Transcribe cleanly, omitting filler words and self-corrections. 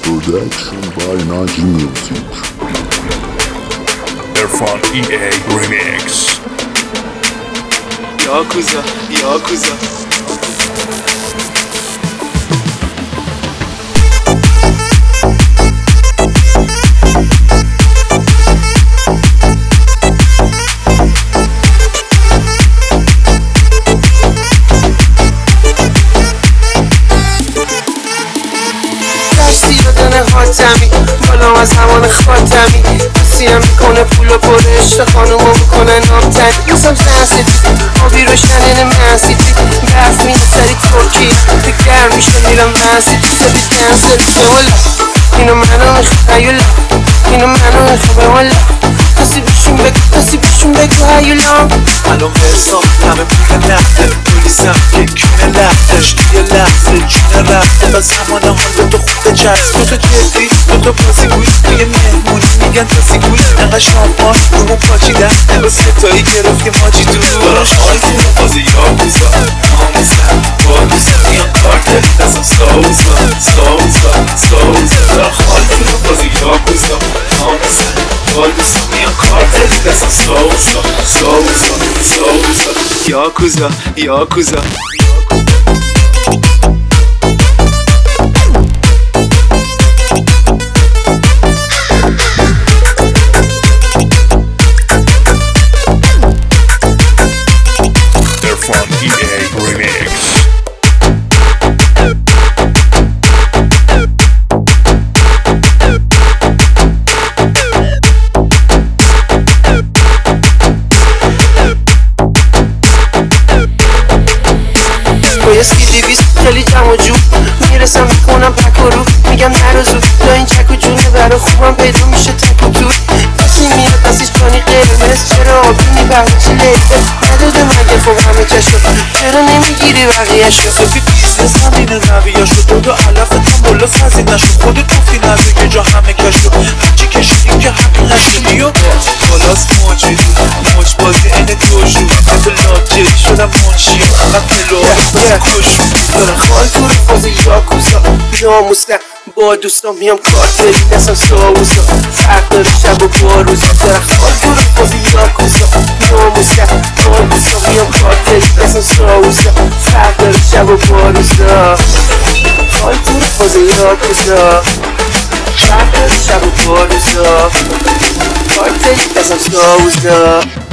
Production by Naji Music. Erfan EA Remix. Yakuza, Yakuza. خاتمی بالا از همان خاتمی سیم میکنه پول پر عشق خانومو میکنن نامتن میسم سنسیتی آبی روشنین منسیتی برف میده سری ترکی که گرم میشه میرم منسیتی سبی کنسل والا اینو منو میخواه هیولا اینو منو میخواه والا کسی بشون بگو هیولا الان فرسام همه میگن نفته میریسم یک کونه لفتش یه لحظه جونه رفته و زمان حال به تو خود چرس تو جدی تو بازی گوش توی مهمونی میگن تاسی گوش انقدر شامپان رومون پاچیدن با ستایی گرفت که ماجی تو دارم حال تو بازی یاکوزا ناموزم بادوزا میان کارتل دستم ساوزا دارم حال تو بازی یاکوزا ناموزم بادوزا میان کارتل دستم ساوزا یاکوزا یاکوزا Erfan EA Remix. با یه سیدی بیست خیلی جمع و جو میرسم میکنم پک و رو میگم نروزو تا این چک و جونه برا خوبم پیدا میشه تک و تور کسی میاد دستیش جانی قرمز چرا آبینی برای چی لیزه نداده مگه خب همه چشو چرا نمیگیری بقیه شو بی بیزنس همین رویه شد دو علفتم بالا فضی نشد خودت گفتی نزو یه جا همه کشو هرچی کشیدی که همین نشدی و بالاست موجی موج بازی این دوشو تو لاجری شدم منشی و پلو کشو دارم خال تو رو بازی یاکوزا ناموسم با دوستان میام کارتلی دستم ساوزا فرق داره شب و باروزا دارم خال تو رو بازی یاکوزا ناموسم با دوستان میام کارتلی دستم ساوزا فرق داره شب و باروزا خال تو رو بازی یاکوزا فرق داره شب و باروزا کارتلی دستم ساوزا